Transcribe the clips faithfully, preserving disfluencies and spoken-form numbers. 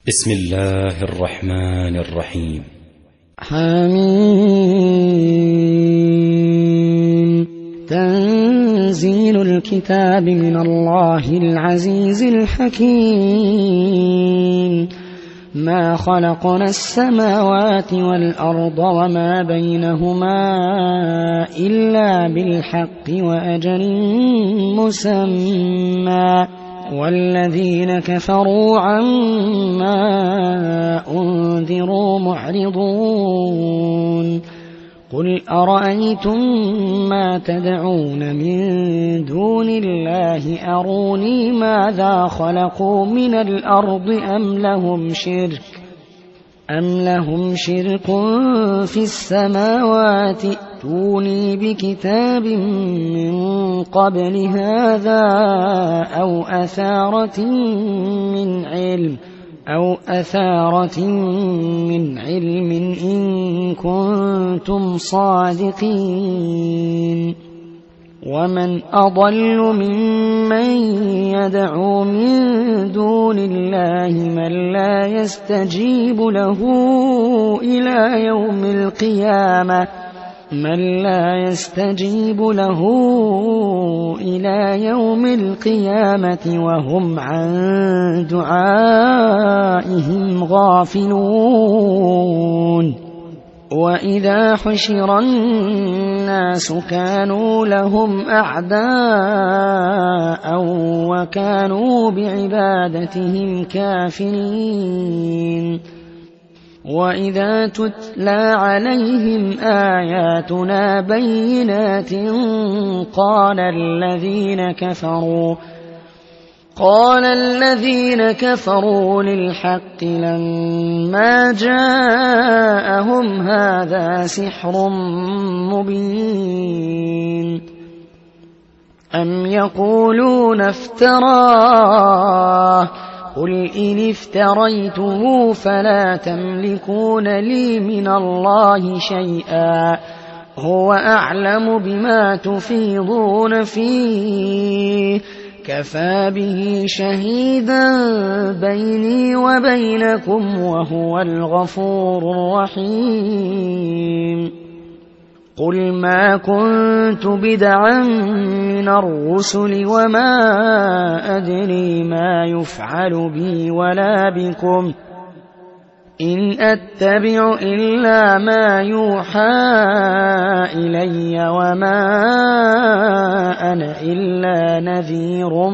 بسم الله الرحمن الرحيم. حميم. تنزيل الكتاب من الله العزيز الحكيم. ما خلقنا السماوات والأرض وما بينهما إلا بالحق وأجل مسمى، والذين كفروا عما أنذروا معرضون. قل أرأيتم ما تدعون من دون الله أروني ماذا خلقوا من الأرض أم لهم شرك أم لهم شرك في السماوات ائتوني بكتاب من قبل هذا أو أثارة من علم أو أثارة من علم إن كنتم صادقين. ومن أضل ممن يدعو من دون الله من لا يستجيب له إلى يوم القيامة من لا يستجيب له إلى يوم القيامة وهم عن دعائهم غافلون. وإذا حشر الناس كانوا لهم أعداء وكانوا بعبادتهم كافرين. وإذا تتلى عليهم آياتنا بينات قال الذين كفروا قال الذين كفروا للحق لما جاءهم هذا سحر مبين. أم يقولون افتراه قل إن افتريته فلا تملكون لي من الله شيئا هو أعلم بما تفيضون فيه كفى به شهيدا بيني وبينكم وهو الغفور الرحيم. قل ما كنت بدعا من الرسل وما أدري ما يفعل بي ولا بكم إن أتبع إلا ما يوحى إلي وما أنا إلا نذير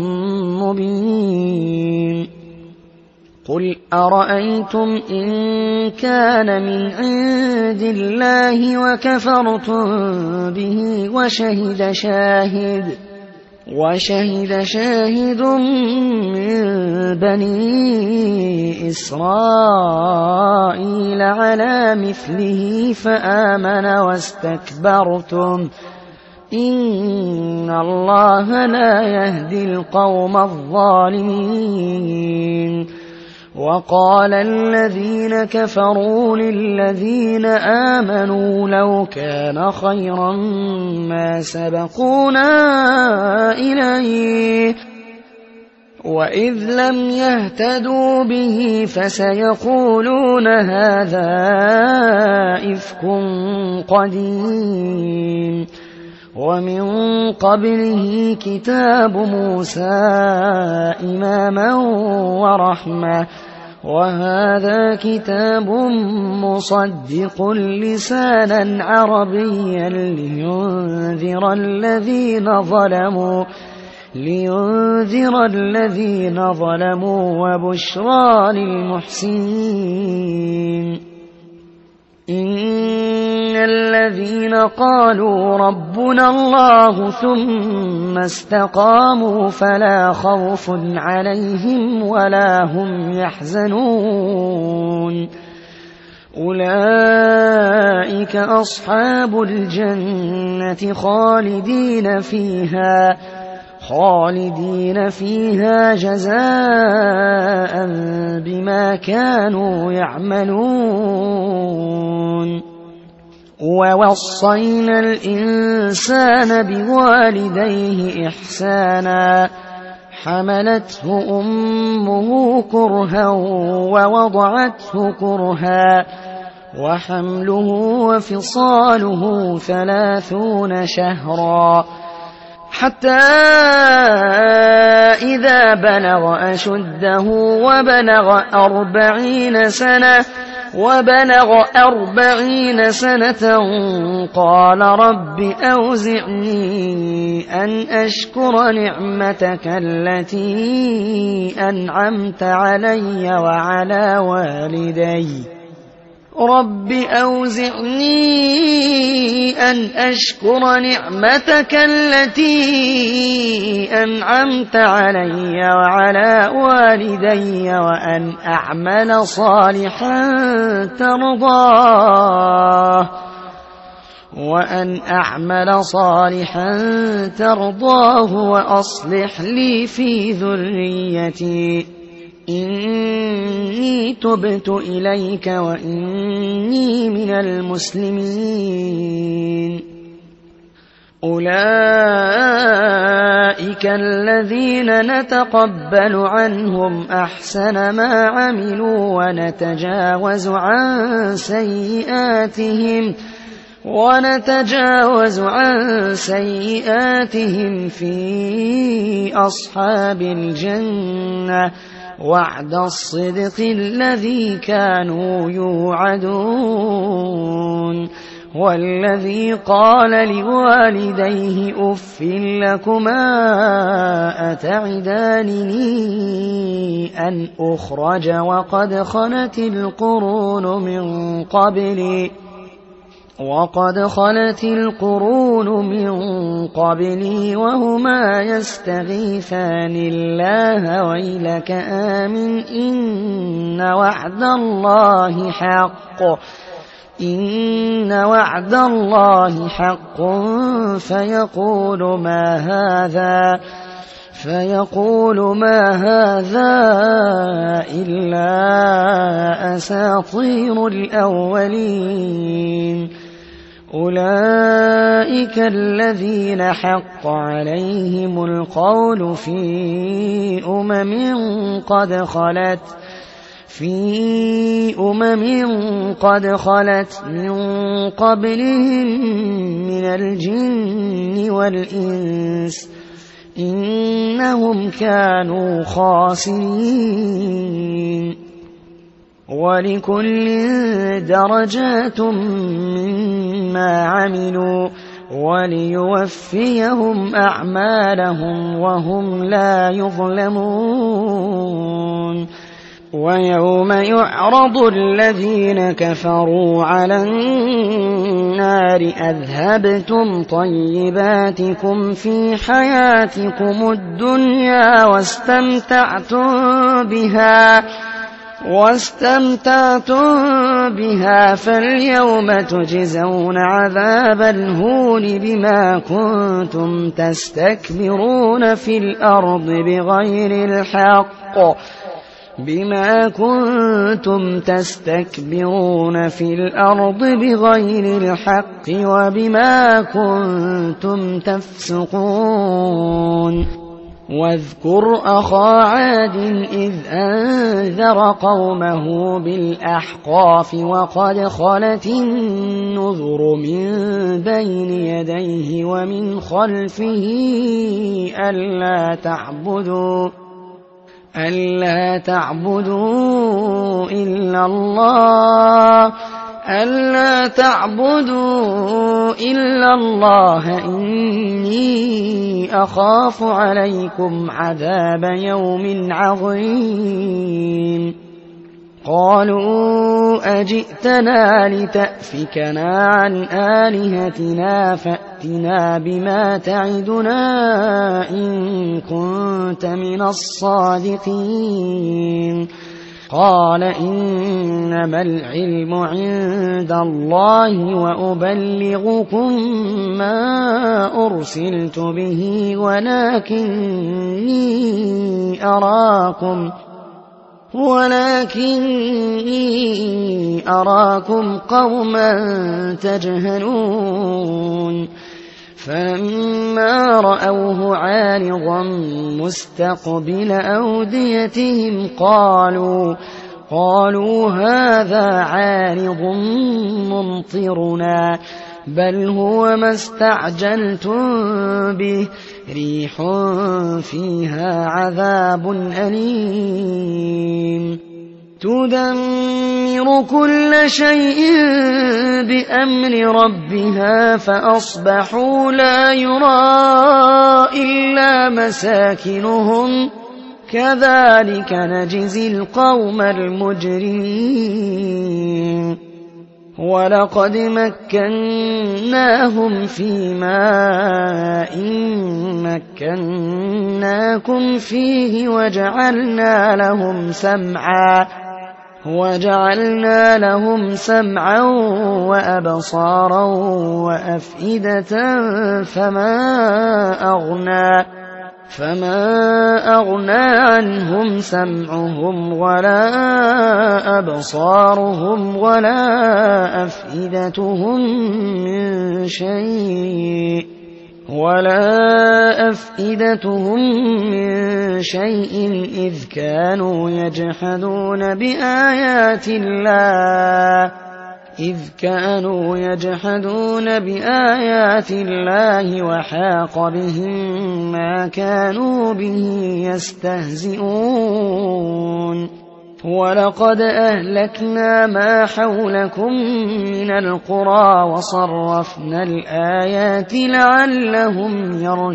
مبين. قل أرأيتم إن كان من عند الله وكفرتم به وشهد شاهد وشهد شاهد من بني إسرائيل على مثله فآمن واستكبرتم إن الله لا يهدي القوم الظالمين. وقال الذين كفروا للذين آمنوا لو كان خيرا ما سبقونا إليه وإذ لم يهتدوا به فسيقولون هذا إفك قديم. ومن قبله كتاب موسى إماما ورحمة وهذا كتاب مصدق لسانا عربيا لينذر الذين ظلموا لينذر الذين ظلموا وبشرى للمحسنين. إن الذين قالوا ربنا الله ثم استقاموا فلا خوف عليهم ولا هم يحزنون أولئك أصحاب الجنة خالدين فيها خالدين فيها جزاء بما كانوا يعملون. ووصينا الإنسان بوالديه إحسانا حملته أمه كرها ووضعته كرها وحمله وفصاله ثلاثون شهرا حتى إذا بلغ أشده وبلغ أربعين سنة وبلغ أربعين سنة قال رب أوزعني أن أشكر نعمتك التي أنعمت علي وعلى والدي رب أوزعني أن أشكر نعمتك التي أنعمت علي وعلى والدي وأن أعمل صالحا ترضاه وأن أعمل صالحا ترضاه وأصلح لي في ذريتي إني تبت إليك وإني من المسلمين أولئك الذين نتقبل عنهم أحسن ما عملوا ونتجاوز عن سيئاتهم ونتجاوز عن سيئاتهم في أصحاب الجنة وعد الصدق الذي كانوا يوعدون والذي قال لوالديه أف لكما أتعدانني أن أخرج وقد خلت القرون من قبلي وقد خلت القرون من قبلي وهما يستغيثان الله ويلك آمن إن وعد الله حق إن وعد الله حق فيقول ما هذا فيقول ما هذا إلا أساطير الأولين أولئك الذين حق عليهم القول في أمم قد خلت في أمم قد خلت من قبلهم من الجن والإنس إنهم كانوا خاسرين ولكل درجات مما عملوا وليوفيهم أعمالهم وهم لا يظلمون ويوم يعرض الذين كفروا على النار أذهبتم طيباتكم في حياتكم الدنيا واستمتعتم بها واستمتعتم بها فاليوم تجزون عذاب الهون بما كنتم تستكبرون في الأرض بغير الحق بما كنتم تستكبرون في الأرض بغير الحق وبما كنتم تفسقون واذكر أخا عاد إذ أنذر قومه بالأحقاف وقد خلت النذر من بين يديه ومن خلفه ألا تعبدوا ألا تعبدوا إلا الله ألا تعبدوا إلا الله إني أخاف عليكم عذاب يوم عظيم قالوا أجئتنا لتأفكنا عن آلهتنا فأتنا بما تعدنا إن كنت من الصادقين قال إنما العلم عند الله وأبلغكم ما أرسلت به ولكني أراكم ولكني أراكم قوما تجهلون فلما رأوه عارضا مستقبل أوديتهم قالوا قالوا هذا عارض ممطرنا بل هو ما استعجلتم به ريح فيها عذاب أليم تدمر كل شيء بأمر ربها فأصبحوا لا يرى إلا مساكنهم كذلك نجزي القوم المجرمين ولقد مكناهم في ماء مكناكم فيه وجعلنا لهم سمعا وجعلنا لهم سمعا وأبصارا وأفئدة فما أغنى فما أغنى عنهم سمعهم ولا أبصارهم ولا أفئدتهم من شيء ولا أفئدتهم من شيء إذ كانوا يجحدون بآيات الله إذ كانوا يجحدون بآيات الله وحاق بهم ما كانوا به يستهزئون ولقد أهلكنا ما حولكم من القرى وصرفنا الآيات لعلهم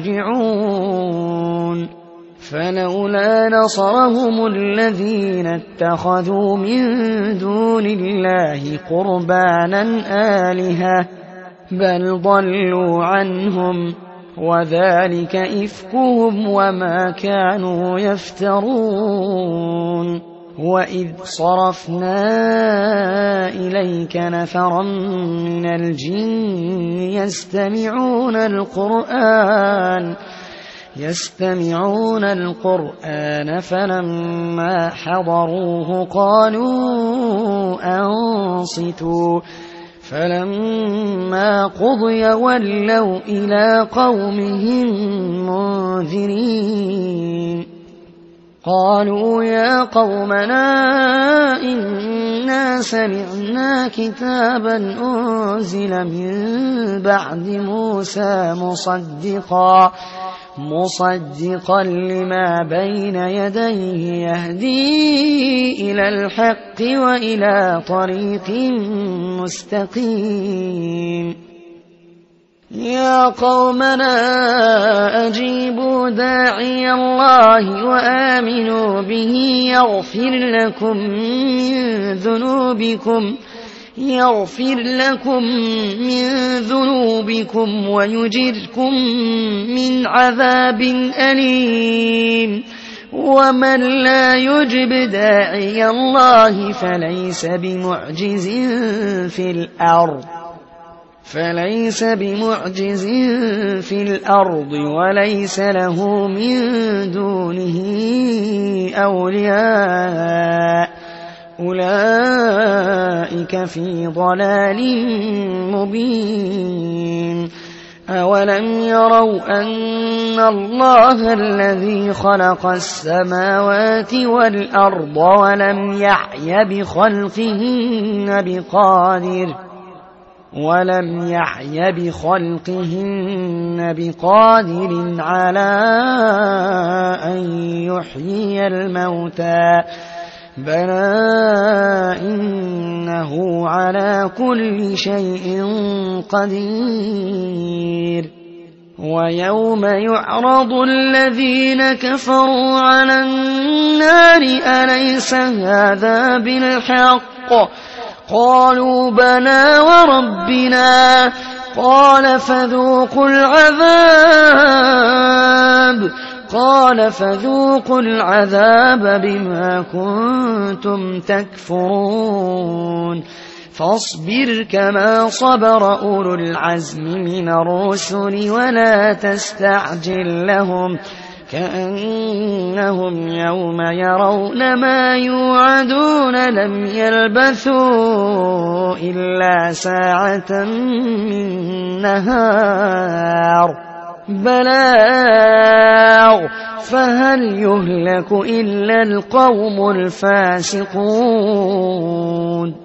يرجعون فلولا نصرهم الذين اتخذوا من دون الله قربانا آلهة بل ضلوا عنهم وذلك إفكهم وما كانوا يفترون وإذ صرفنا إليك نفرا من الجن يستمعون القرآن يستمعون القرآن فلما حضروه قالوا أنصتوا فلما قضي ولوا إلى قومهم منذرين قالوا يا قومنا إنا سمعنا كتابا أنزل من بعد موسى مصدقا مصدقا لما بين يديه يهدي إلى الحق وإلى طريق مستقيم يا قومنا أجيبوا داعي الله وآمنوا به يغفر لكم من ذنوبكم يغفر لكم من ذنوبكم ويجركم من عذاب أليم ومن لا يجب داعي الله فليس بمعجز في الأرض فليس بمعجز في الأرض وليس له من دونه أولياء أولئك في ضلال مبين أولم يروا أن الله الذي خلق السماوات والأرض ولم يعي بخلقهن بقادر ولم يعي بخلقهن بقادر على أن يحيي الموتى بلى إنه على كل شيء قدير ويوم يعرض الذين كفروا على النار أليس هذا بالحق قالوا بلى وربنا قال فذوقوا العذاب قال فذوقوا العذاب بما كنتم تكفرون فاصبر كما صبر أولو العزم من الرسل ولا تستعجل لهم كأنهم يوم يرون ما يوعدون يعملون لم يلبثوا إلا ساعة من نهار بلاغ فهل يهلك إلا القوم الفاسقون